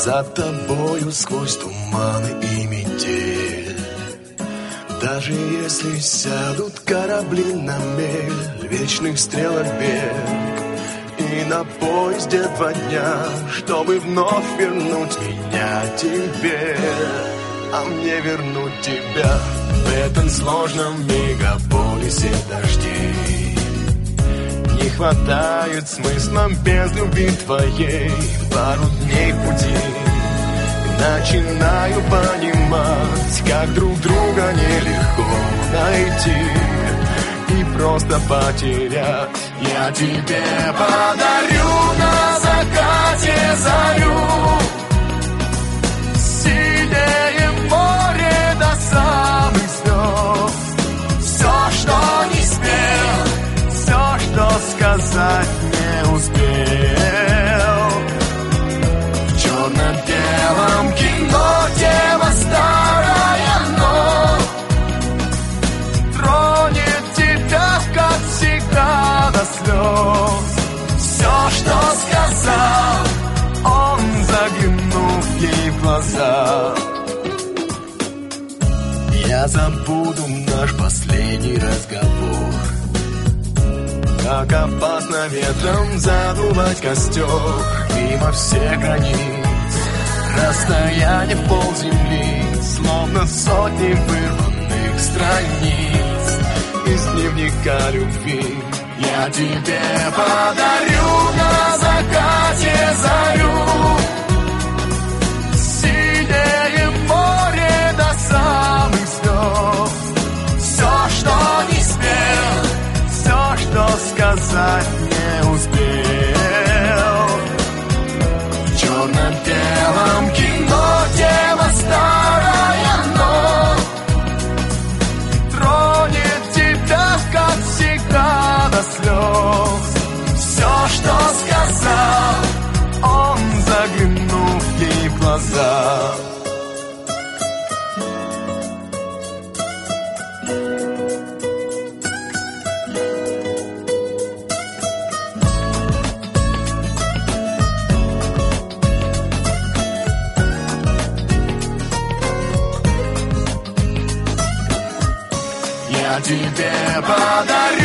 За тобою сквозь туманы и метель. Даже если сядут корабли на мель вечных стрелок берег, и на поезде 2 дня, чтобы вновь вернуть меня тебе, а мне вернуть тебя в этом сложном мегаполисе дождей. Не хватает смысла без любви твоей пару дней пути. Начинаю понимать, как друг друга нелегко найти и просто потерять. Я тебе подарю на закате зарю, синее море до самых звезд. Все, что не смел, все, что сказать не успел. В черно-белом кино тема старая, но тронет тебя, как всегда, до слез. Все, что сказал он, заглянув ей в глаза. Я забуду наш последний разговор. Как опасно ветром задувать костер мимо всех границ. Расстояние в полземли, словно сотни вырванных страниц из дневника любви. Я тебе подарю на закате зарю, синее море до самых звезд. Все, что не смел, все, что сказать не успел. В черно-белом кино тема старая, но тронет тебя, как всегда, до слез. Все, что сказал он, заглянув ей в глаза. Я тебе подарю